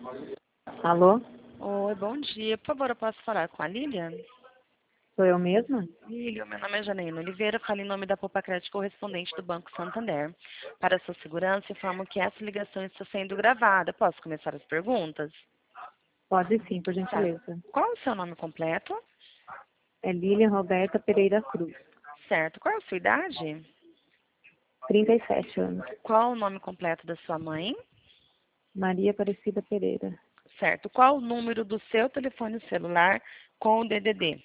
Alô? Oi, bom dia. Por favor, eu posso falar com a Lilian? Sou eu mesma? Lilian, meu nome é Janaína Oliveira, falo em nome da Poupa Crédito correspondente do Banco Santander. Para sua segurança, informo que essa ligação está sendo gravada. Posso começar as perguntas? Pode sim, por Tá. gentileza. Qual é o seu nome completo? É Lília Roberta Pereira Cruz, Certo. Qual é a sua idade? 37 anos. Qual o nome completo da sua mãe? Maria Aparecida Pereira. Certo. Qual o número do seu telefone celular com o DDD?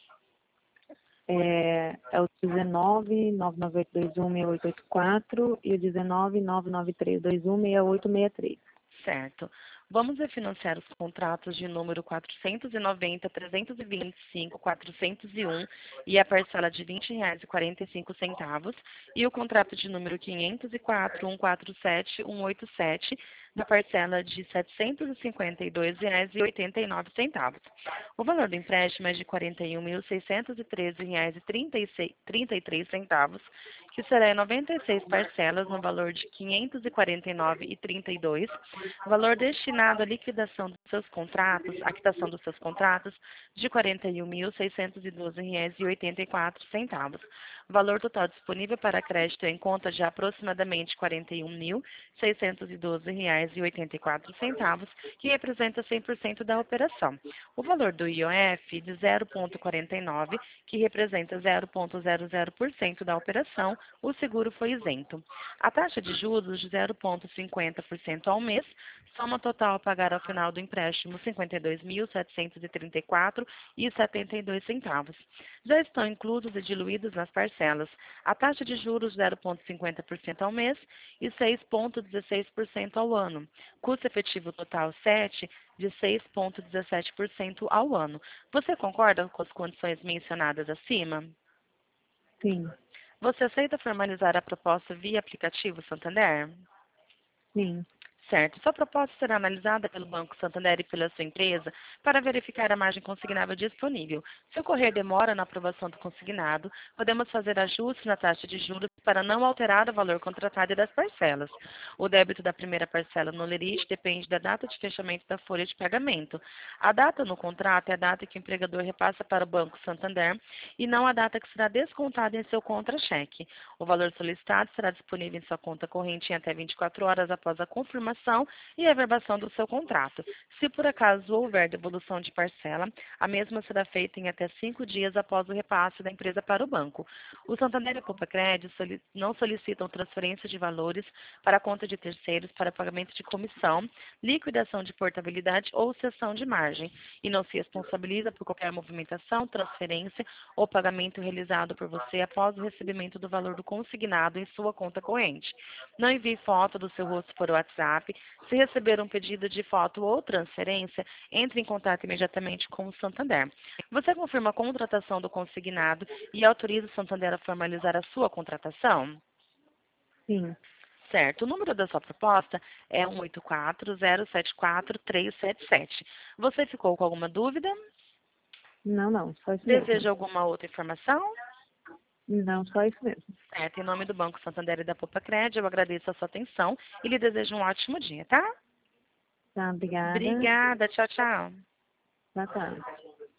É o 19 998216884 e o 19 993216863. Certo. Vamos refinanciar os contratos de número 490, 325, 401 e a parcela de R$ 20,45 e o contrato de número 504, 147, 187 na parcela de R$ 752,89. O valor do empréstimo é de R$ 41.613,33, que será em 96 parcelas no valor de R$ 549,32. Valor destinado à liquidação dos seus contratos, à quitação dos seus contratos, de R$ 41.612,84. Valor total disponível para crédito em conta de aproximadamente R$ 41.612,84, que representa 100% da operação. O valor do IOF de 0,49, que representa 0,00% da operação, o seguro foi isento. A taxa de juros de 0,50% ao mês, soma total a pagar ao final do empréstimo R$ 52.734,72. Já estão inclusos e diluídos nas parcelas a taxa de juros 0,50% ao mês e 6,16% ao ano. Custo efetivo total 7 de 6,17% ao ano. Você concorda com as condições mencionadas acima? Sim, Você aceita formalizar a proposta via aplicativo Santander? sim. Certo. Sua proposta será analisada pelo Banco Santander e pela sua empresa para verificar a margem consignável disponível. Se ocorrer demora na aprovação do consignado, podemos fazer ajustes na taxa de juros para não alterar o valor contratado e das parcelas. O débito da primeira parcela no lerite depende da data de fechamento da folha de pagamento. A data no contrato é a data que o empregador repassa para o Banco Santander e não a data que será descontada em seu contra-cheque. O valor solicitado será disponível em sua conta corrente em até 24 horas após a confirmação e a averbação do seu contrato. Se por acaso houver devolução de parcela, a mesma será feita em até 5 dias após o repasse da empresa para o banco. O Santander e a Poupa Crédito não solicitam transferência de valores para a conta de terceiros para pagamento de comissão, liquidação de portabilidade ou cessão de margem e não se responsabiliza por qualquer movimentação, transferência ou pagamento realizado por você após o recebimento do valor do consignado em sua conta corrente. Não envie foto do seu rosto por WhatsApp. Se receber um pedido de foto ou transferência, entre em contato imediatamente com o Santander. Você confirma a contratação do consignado e autoriza o Santander a formalizar a sua contratação? Sim. Certo. O número da sua proposta é 184-074-377. Você ficou com alguma dúvida? Não, só isso mesmo. Deseja alguma outra informação? Não, só isso mesmo. Certo. Em nome do Banco Santander e da Poupa Crédito, eu agradeço a sua atenção e lhe desejo um ótimo dia, tá? Tá, obrigada. Obrigada. Tchau, tchau. Boa tarde.